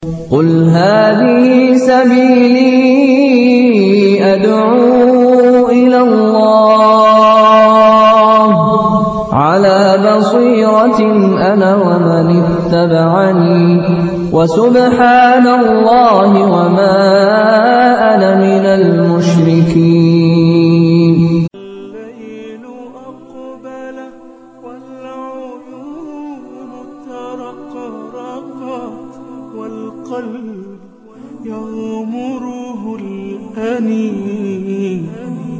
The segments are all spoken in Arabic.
قل هذه سبيلي أدعو إلى الله على بصيرة أنا ومن اتبعني وسبحان الله وما أنا من المشركين. الليل أقبل والعيون ترقرقت والقلب يغمره الأنين.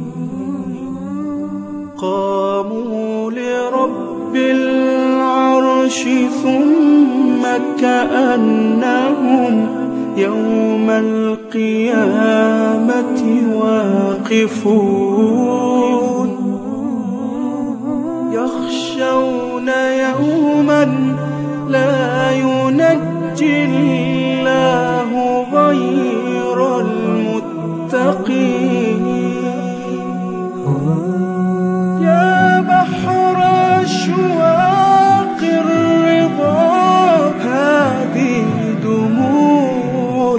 قاموا لرب العرش ثم كأنهم يوم القيامة واقفون يخشون يوما لا ينجي الله غير المتقين. يا بحر أشواق الرضا هذه دموع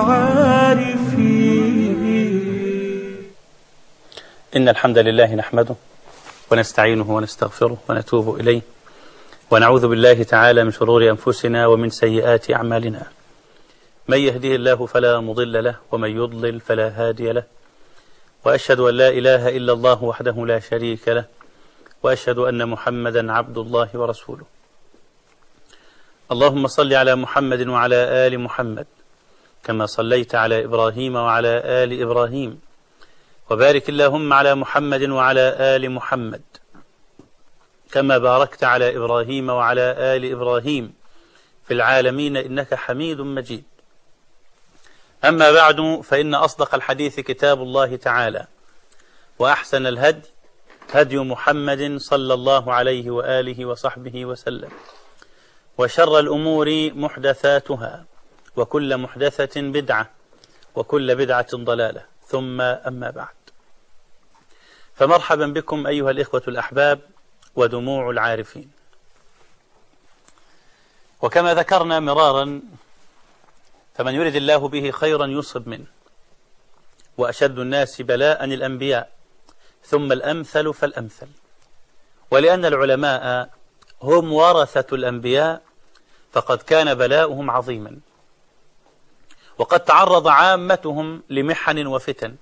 العارفين. إن الحمد لله نحمده ونستعينه ونستغفره ونتوب إليه ونعوذ بالله تعالى من شرور أنفسنا ومن سيئات أعمالنا. من يهده الله فلا مضل له ومن يضلل فلا هادي له، وأشهد أن لا إله إلا الله وحده لا شريك له، وأشهد أن محمدا عبد الله ورسوله. اللهم صل على محمد وعلى آل محمد كما صليت على إبراهيم وعلى آل إبراهيم، وبارك اللهم على محمد وعلى آل محمد كما باركت على إبراهيم وعلى آل إبراهيم في العالمين إنك حميد مجيد. أما بعد، فإن أصدق الحديث كتاب الله تعالى، وأحسن الهدي هدي محمد صلى الله عليه وآله وصحبه وسلم، وشر الأمور محدثاتها، وكل محدثة بدعة، وكل بدعة ضلالة، ثم أما بعد. فمرحبا بكم أيها الإخوة الأحباب ودموع العارفين. وكما ذكرنا مرارا، فمن يرد الله به خيرا يصب منه، وأشد الناس بلاء الأنبياء، ثم الأمثل فالأمثل. ولأن العلماء هم ورثة الأنبياء فقد كان بلاؤهم عظيما، وقد تعرض عامتهم لمحن وفتن،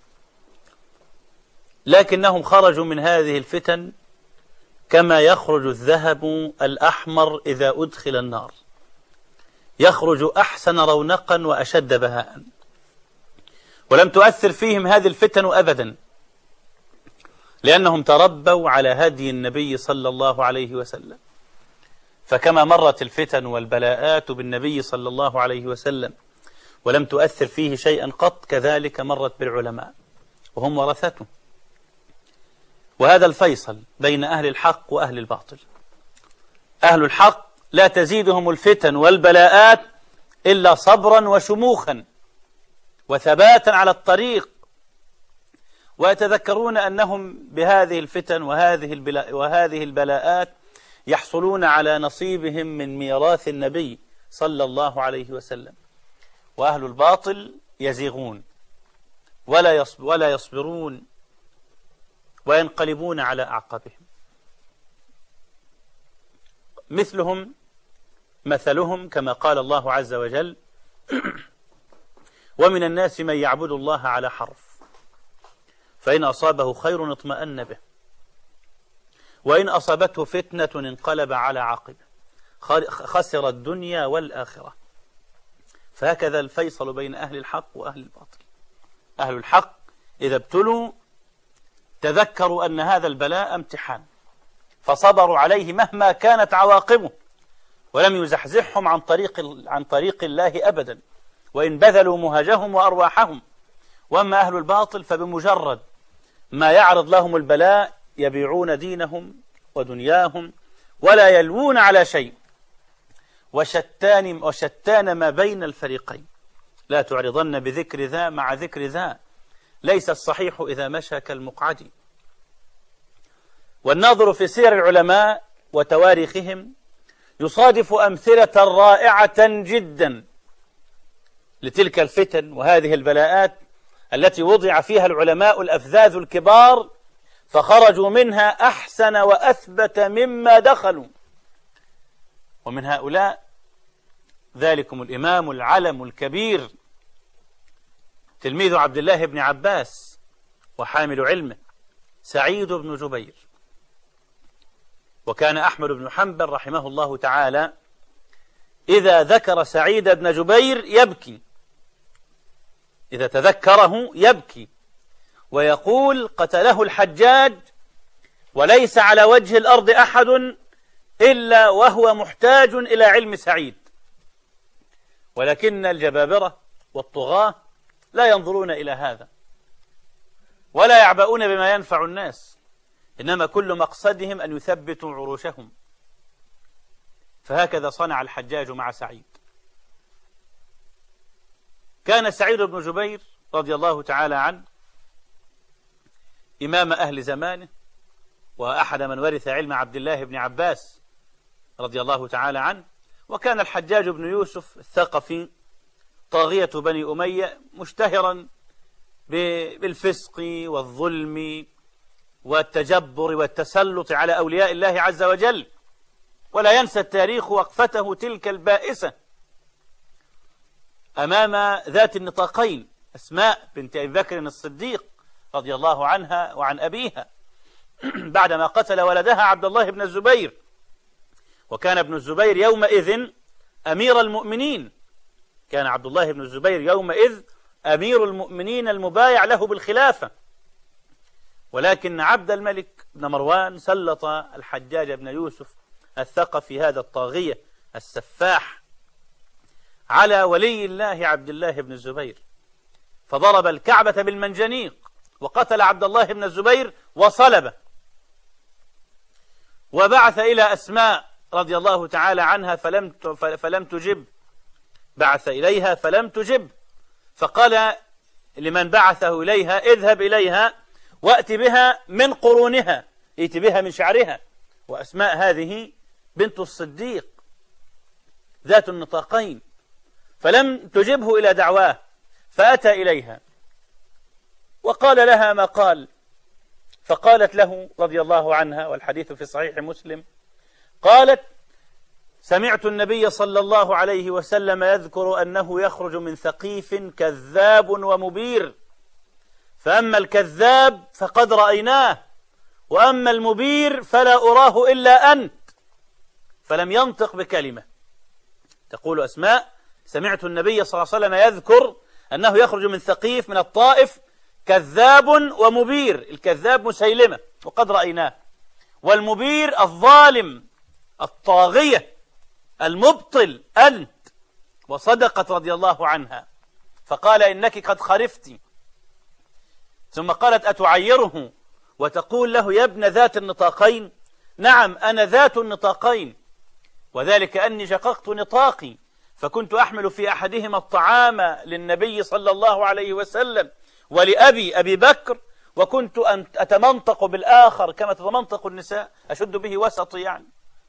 لكنهم خرجوا من هذه الفتن كما يخرج الذهب الأحمر إذا أدخل النار، يخرج أحسن رونقا وأشد بهاء. ولم تؤثر فيهم هذه الفتن أبدا، لأنهم تربوا على هدي النبي صلى الله عليه وسلم. فكما مرت الفتن والبلاءات بالنبي صلى الله عليه وسلم ولم تؤثر فيه شيئا قط، كذلك مرت بالعلماء وهم ورثته. وهذا الفيصل بين أهل الحق وأهل الباطل. أهل الحق لا تزيدهم الفتن والبلاءات إلا صبرا وشموخا وثباتا على الطريق، ويتذكرون أنهم بهذه الفتن وهذه البلاءات يحصلون على نصيبهم من ميراث النبي صلى الله عليه وسلم. وأهل الباطل يزيغون ولا يصبرون وينقلبون على أعقابهم. مثلهم كما قال الله عز وجل: ومن الناس من يعبد الله على حرف، فإن أصابه خير اطمأن به، وإن أصابته فتنة انقلب على عقبه، خسر الدنيا والآخرة. فهكذا الفيصل بين أهل الحق وأهل الباطل. أهل الحق إذا ابتلوا تذكروا أن هذا البلاء امتحان، فصبروا عليه مهما كانت عواقبه، ولم يزحزحهم عن طريق الله أبدا، وإن بذلوا مهجهم وأرواحهم. وأما أهل الباطل فبمجرد ما يعرض لهم البلاء يبيعون دينهم ودنياهم ولا يلوون على شيء. وشتان ما بين الفريقين. لا تعرضن بذكر ذا مع ذكر ذا، ليس الصحيح إذا مشى كالمقعد. والناظر في سير العلماء وتواريخهم يصادف أمثلة رائعة جدا لتلك الفتن وهذه البلاءات التي وضع فيها العلماء الأفذاذ الكبار فخرجوا منها أحسن وأثبت مما دخلوا. ومن هؤلاء ذلكم الإمام العلم الكبير تلميذ عبد الله بن عباس وحامل علمه سعيد بن جبير. وكان أحمد بن حنبل رحمه الله تعالى إذا ذكر سعيد بن جبير يبكي، إذا تذكره يبكي ويقول قتله الحجاج وليس على وجه الأرض أحد إلا وهو محتاج إلى علم سعيد. ولكن الجبابرة والطغاة لا ينظرون إلى هذا ولا يعبؤون بما ينفع الناس، إنما كل مقصدهم أن يثبتوا عروشهم. فهكذا صنع الحجاج مع سعيد. كان سعيد بن جبير رضي الله تعالى عنه إمام أهل زمانه وأحد من ورث علم عبد الله بن عباس رضي الله تعالى عنه. وكان الحجاج بن يوسف الثقفي طاغية بني أمية مشتهرا بالفسق والظلم والتجبر والتسلط على أولياء الله عز وجل. ولا ينسى التاريخ وقفته تلك البائسة أمام ذات النطاقين أسماء بنت أبي بكر الصديق رضي الله عنها وعن أبيها بعدما قتل ولدها عبد الله بن الزبير. وكان ابن الزبير يومئذ أمير المؤمنين، كان عبد الله بن الزبير يومئذ أمير المؤمنين المبايع له بالخلافة. ولكن عبد الملك بن مروان سلط الحجاج بن يوسف الثقفي هذا الطاغية السفاح على ولي الله عبد الله بن الزبير، فضرب الكعبة بالمنجنيق وقتل عبد الله بن الزبير وصلبه. وبعث إلى أسماء رضي الله تعالى عنها فلم تجب، بعث إليها فلم تجب، فقال لمن بعثه إليها اذهب إليها وأت بها من قرونها، ائت بها من شعرها. وأسماء هذه بنت الصديق ذات النطاقين، فلم تجبه إلى دعواه، فأتى إليها وقال لها ما قال، فقالت له رضي الله عنها والحديث في صحيح مسلم قالت سمعت النبي صلى الله عليه وسلم يذكر أنه يخرج من ثقيف كذاب ومبير، فأما الكذاب فقد رأيناه وأما المبير فلا أراه إلا أنت. فلم ينطق بكلمة. تقول أسماء سمعت النبي صلى الله عليه وسلم يذكر أنه يخرج من ثقيف من الطائف كذاب ومبير، الكذاب مسيلمة وقد رأيناه، والمبير الظالم الطاغية المبطل أنت. وصدقت رضي الله عنها فقال إنك قد خرفتِ. ثم قالت أتعيره وتقول له يا ابن ذات النطاقين؟ نعم أنا ذات النطاقين، وذلك أني شققت نطاقي فكنت أحمل في أحدهما الطعام للنبي صلى الله عليه وسلم ولأبي أبي بكر، وكنت أتمنطق بالآخر كما تتمنطق النساء، أشد به وسطي يعني،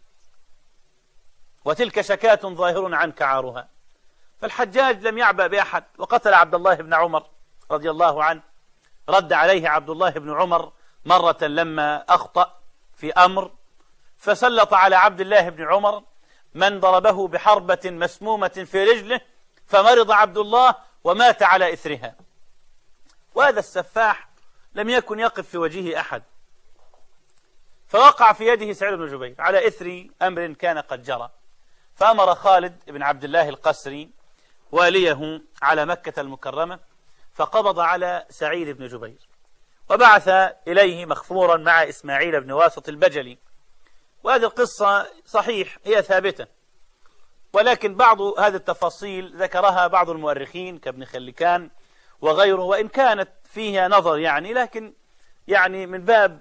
وتلك شكاة ظاهر عنك عارها. فالحجاج لم يعبأ بأحد وقتل عبد الله بن عمر رضي الله عنه. رد عليه عبد الله بن عمر مرة لما أخطأ في أمر، فسلط على عبد الله بن عمر من ضربه بحربة مسمومة في رجله فمرض عبد الله ومات على إثرها. وهذا السفاح لم يكن يقف في وجهه أحد، فوقع في يده سعيد بن جبير على إثر أمر كان قد جرى، فأمر خالد بن عبد الله القسري واليه على مكة المكرمة فقبض على سعيد بن جبير وبعث إليه مخفورا مع إسماعيل بن واسط البجلي. وهذه القصة صحيح هي ثابتة، ولكن بعض هذه التفاصيل ذكرها بعض المؤرخين كابن خلكان وغيره، وإن كانت فيها نظر يعني، لكن يعني من باب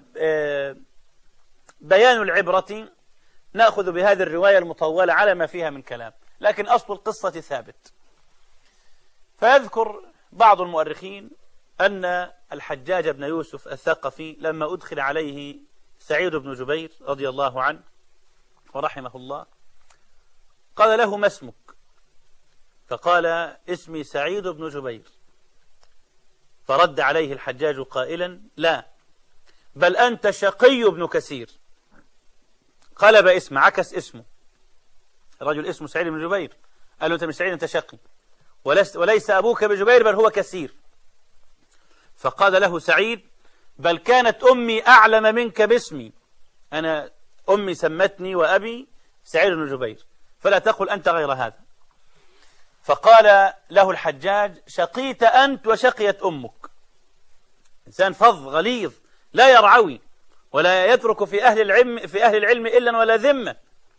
بيان العبرة نأخذ بهذه الرواية المطولة على ما فيها من كلام، لكن أصل القصة ثابت. فيذكر بعض المؤرخين أن الحجاج بن يوسف الثقفي لما أدخل عليه سعيد بن جبير رضي الله عنه ورحمه الله قال له ما اسمك؟ فقال اسمي سعيد بن جبير. فرد عليه الحجاج قائلا لا، بل أنت شقي بن كثير. قلب اسمه، عكس اسمه. الرجل اسمه سعيد بن جبير، قال له أنت مش سعيد، أنت شقي، وليس أبوك بجبير بل هو كثير. فقال له سعيد بل كانت أمي أعلم منك باسمي، أنا أمي سمتني وأبي سعيد بن جبير، فلا تقل أنت غير هذا. فقال له الحجاج شقيت أنت وشقيت أمك. إنسان فظ غليظ لا يرعوي ولا يترك في أهل العلم إلا ولا ذمة.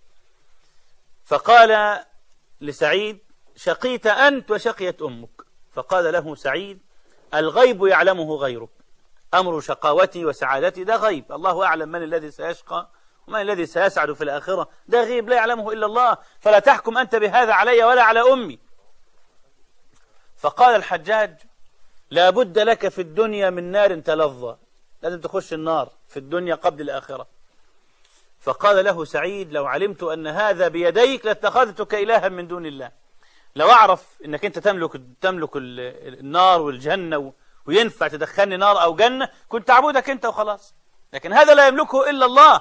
فقال لسعيد شقيت أنت وشقيت أمك. فقال له سعيد الغيب يعلمه غيرك، أمر شقاوتي وسعادتي ده غيب، الله أعلم من الذي سيشقى ومن الذي سيسعد في الآخرة، ده غيب لا يعلمه إلا الله، فلا تحكم أنت بهذا علي ولا على أمي. فقال الحجاج لا بد لك في الدنيا من نار تلظى، لازم تخش النار في الدنيا قبل الآخرة. فقال له سعيد لو علمت أن هذا بيديك لاتخذتك إلها من دون الله، لو أعرف أنك أنت تملك النار والجنة وينفع تدخلني نار أو جنة كنت أعبدك أنت وخلاص، لكن هذا لا يملكه إلا الله.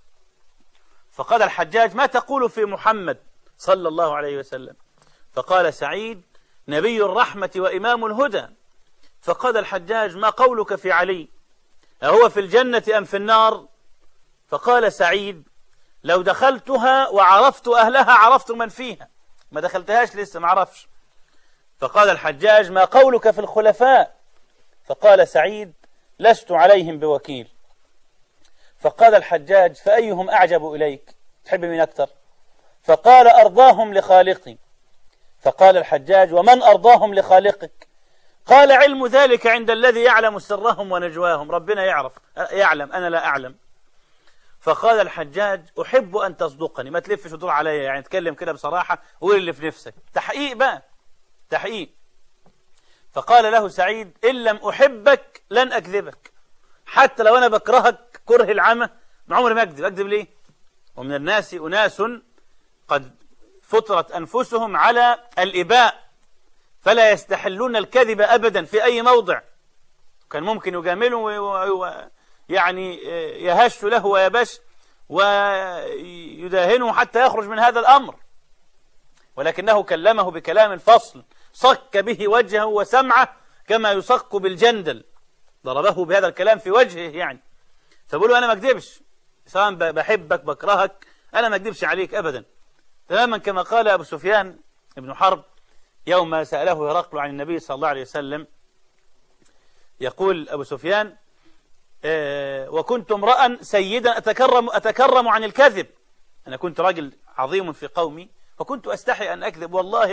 فقال الحجاج ما تقول في محمد صلى الله عليه وسلم؟ فقال سعيد نبي الرحمة وإمام الهدى. فقال الحجاج ما قولك في علي، أهو في الجنة أم في النار؟ فقال سعيد لو دخلتها وعرفت أهلها عرفت من فيها، ما دخلتهاش لسه ما عرفش. فقال الحجاج ما قولك في الخلفاء؟ فقال سعيد لست عليهم بوكيل. فقال الحجاج فأيهم أعجب إليك، تحب من أكثر؟ فقال أرضاهم لخالقي. فقال الحجاج ومن أرضاهم لخالقك؟ قال علم ذلك عند الذي يعلم سرهم ونجواهم، ربنا يعلم أنا لا أعلم. فقال الحجاج أحب أن تصدقني، ما تلفش وتدور عليا، يعني تكلم كده بصراحة وقول اللي في نفسك، تحقيق بقى تحقيق. فقال له سعيد إن لم أحبك لن أكذبك، حتى لو أنا بكرهك كره العمى ما عمري ما أكذب ليه؟ ومن الناس أناس قد فطرت أنفسهم على الإباء فلا يستحلون الكذب أبدا في أي موضع، كان ممكن يجامله يعني يهش له ويبش ويداهنه حتى يخرج من هذا الأمر، ولكنه كلمه بكلام فصل صك به وجهه وسمعه كما يصك بالجندل، ضربه بهذا الكلام في وجهه يعني. فبقول له أنا ما أكذبش، سواء بحبك بكرهك أنا ما أكذبش عليك أبدا، تماما كما قال أبو سفيان بن حرب يوم سأله هرقل عن النبي صلى الله عليه وسلم. يقول أبو سفيان وكنت امرأ سيدا أتكرم عن الكذب، أنا كنت راجل عظيم في قومي فكنت أستحي أن أكذب، والله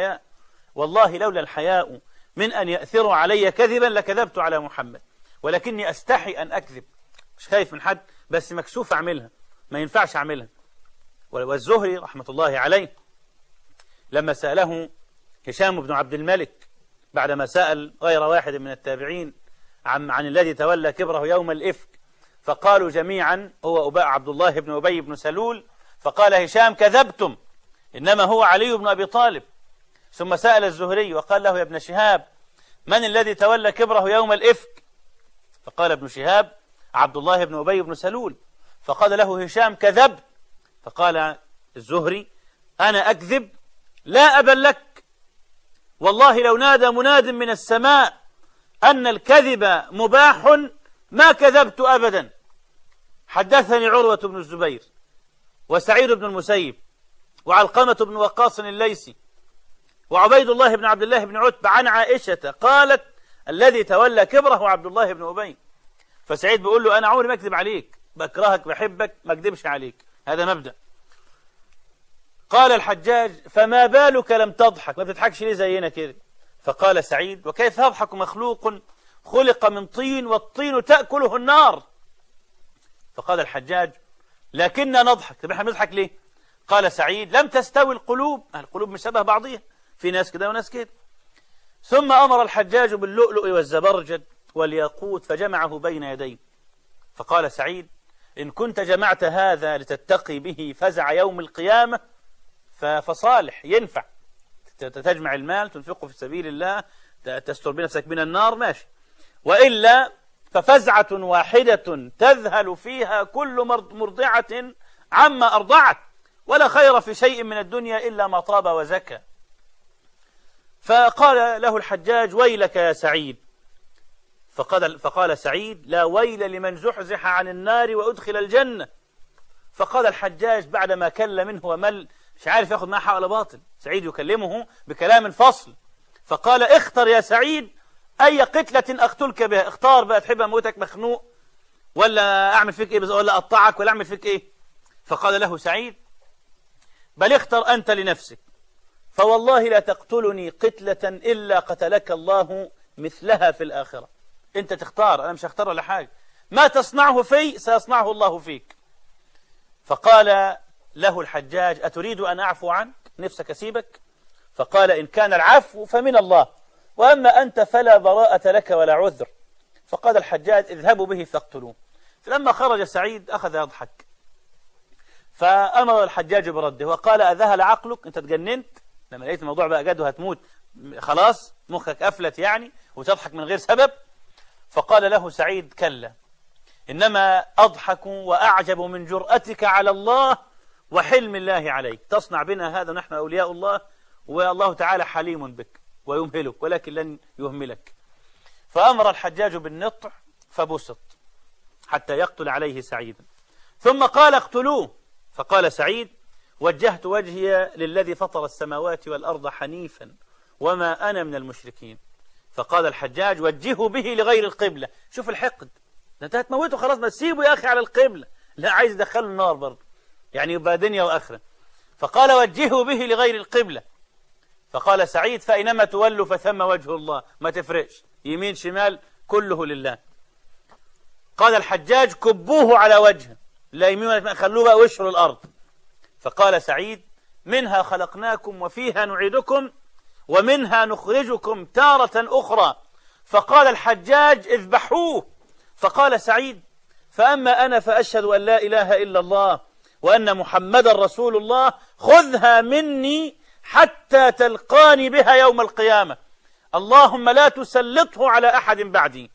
لولا الحياء من أن يأثروا علي كذبا لكذبت على محمد، ولكني أستحي أن أكذب، مش خايف من حد بس مكسوف أعملها، ما ينفعش أعملها. والزهري رحمة الله عليه لما سأله هشام بن عبد الملك بعدما سأل غير واحد من التابعين عن الذي تولى كبره يوم الإفك، فقالوا جميعا هو عبد الله بن أبي بن سلول، فقال هشام كذبتم إنما هو علي بن أبي طالب. ثم سأل الزهري وقال له يا ابن شهاب من الذي تولى كبره يوم الإفك؟ فقال ابن شهاب عبد الله بن أبي بن سلول. فقال له هشام كذبت. فقال الزهري أنا أكذب؟ لا أبا لك، والله لو نادى مناد من السماء أن الكذب مباح ما كذبت أبدا. حدثني عروة بن الزبير وسعيد بن المسيب وعلقمة بن وقاص الليثي وعبيد الله بن عبد الله بن عتبة عن عائشة قالت الذي تولى كبره عبد الله بن أبي. فسعيد بيقول له أنا عمري ما أكذب عليك، بكرهك بحبك ما أكذبش عليك، هذا مبدأ. قال الحجاج فما بالك لم تضحك، ما بتضحكش ليه زينا كده؟ فقال سعيد وكيف يضحك مخلوق خلق من طين والطين تأكله النار؟ فقال الحجاج لكننا نضحك. طب احنا بنضحك ليه؟ قال سعيد لم تستوي القلوب مش شبه بعضيها، في ناس كده وناس كده. ثم أمر الحجاج باللؤلؤ والزبرجد والياقوت فجمعه بين يديه. فقال سعيد إن كنت جمعت هذا لتتقي به فزع يوم القيامة فصالح، ينفع تجمع المال تنفقه في سبيل الله تستر بنفسك من النار ماشي، وإلا ففزعة واحدة تذهل فيها كل مرضعة عما أرضعت، ولا خير في شيء من الدنيا إلا ما طاب وزكى. فقال له الحجاج: ويلك يا سعيد. فقال سعيد: لا ويل لمن زحزح عن النار وأدخل الجنة. فقال الحجاج بعدما كل منه ومل، مش عارف ياخذ معه حق ولا باطل، سعيد يكلمه بكلام فصل، فقال: اختر يا سعيد أي قتلة أقتلك بها، اختار بقى، تحب أموتك مخنوق ولا أعمل فيك إيه، ولا أقطعك ولا أعمل فيك إيه؟ فقال له سعيد: بل اختر أنت لنفسك، فوالله لا تقتلني قتلة إلا قتلك الله مثلها في الآخرة. أنت تختار، أنا مش هختار ولا حاجة، ما تصنعه في سيصنعه الله فيك. فقال له الحجاج: أتريد أن أعفو عنك؟ نفسك أسيبك؟ فقال: إن كان العفو فمن الله، وأما أنت فلا براءة لك ولا عذر. فقال الحجاج: اذهبوا به فاقتلوه. فلما خرج سعيد أخذ يضحك، فأمر الحجاج برده وقال: أذهل عقلك؟ أنت تجننت لما لقيت الموضوع بقى جد وهتموت، خلاص مخك أفلت يعني وتضحك من غير سبب؟ فقال له سعيد: كلا، إنما أضحك وأعجب من جرأتك على الله وحلم الله عليك، تصنع بنا هذا نحن أولياء الله، والله تعالى حليم بك ويمهلك ولكن لن يهملك. فأمر الحجاج بالنطع فبسط حتى يقتل عليه سعيدا، ثم قال: اقتلوه. فقال سعيد: وجهت وجهي للذي فطر السماوات والأرض حنيفا وما أنا من المشركين. فقال الحجاج: وجهوا به لغير القبلة. شوف الحقد، انت هتموته خلاص، ما تسيبه يا أخي على القبلة، لا عايز يدخله النار برضه، يعني يبقى دنيا وآخرة. فقال: وجهوا به لغير القبلة. فقال سعيد: فإنما تولوا فثم وجه الله، ما تفرقش يمين شمال كله لله. قال الحجاج: كبوه على وجهه، لا يمين ولا شمال، خلوه بقى وشه للأرض. فقال سعيد: منها خلقناكم وفيها نعيدكم ومنها نخرجكم تارة أخرى. فقال الحجاج: اذبحوه. فقال سعيد: فأما أنا فأشهد أن لا إله إلا الله وأن محمدا رسول الله، خذها مني حتى تلقاني بها يوم القيامة، اللهم لا تسلطه على أحد بعدي.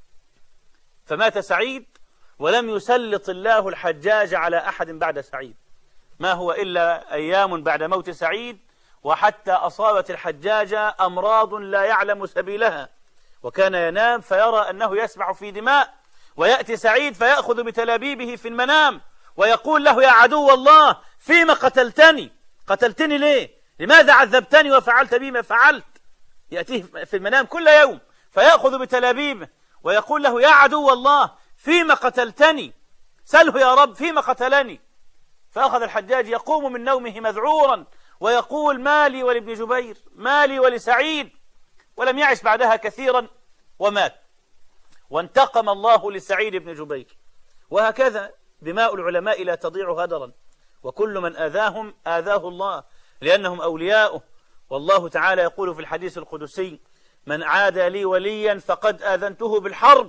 فمات سعيد ولم يسلط الله الحجاج على أحد بعد سعيد، ما هو إلا أيام بعد موت سعيد، وحتى أصابت الحجاج أمراض لا يعلم سبيلها، وكان ينام فيرى أنه يسبح في دماء، ويأتي سعيد فيأخذ بتلابيبه في المنام ويقول له: يا عدو الله، فيما قتلتني؟ قتلتني ليه؟ لماذا عذبتني وفعلت بي ما فعلت؟ يأتيه في المنام كل يوم فيأخذ بتلابيبه ويقول له: يا عدو الله، فيما قتلتني؟ سله يا رب فيما قتلني. فأخذ الحجاج يقوم من نومه مذعورا ويقول: مالي ولابن جبير، مالي ولسعيد. ولم يعش بعدها كثيرا ومات، وانتقم الله لسعيد بن جبير. وهكذا دماء العلماء لا تضيع هدرا، وكل من آذاهم آذاه الله لأنهم أولياؤه. والله تعالى يقول في الحديث القدسي: من عادى لي وليا فقد آذنته بالحرب.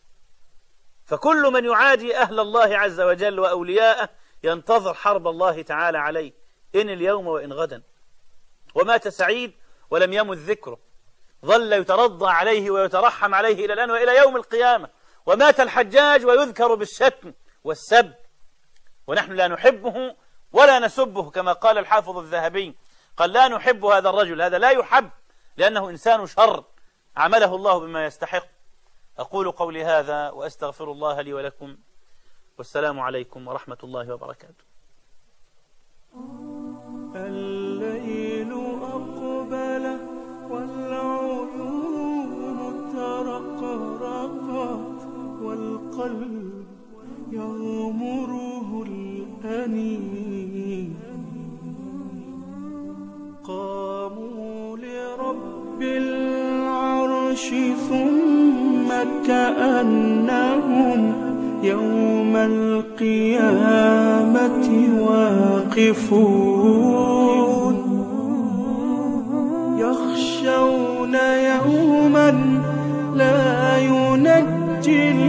فكل من يعادي أهل الله عز وجل وأولياءه ينتظر حرب الله تعالى عليه، إن اليوم وإن غدا. ومات سعيد ولم يمت ذكره، ظل يترضى عليه ويترحم عليه إلى الآن وإلى يوم القيامة. ومات الحجاج ويذكر بالشتم والسب، ونحن لا نحبه ولا نسبه، كما قال الحافظ الذهبي، قال: لا نحب هذا الرجل، هذا لا يحب لأنه إنسان شر عمله الله بما يستحق. أقول قولي هذا وأستغفر الله لي ولكم، والسلام عليكم ورحمة الله وبركاته. الليل أقبل والعيون ترقرقت والقلب يغمره الأنين، قاموا لرب العرش ثم كأنهم يوم القيامة واقفون، يخشون يوما لا ينجي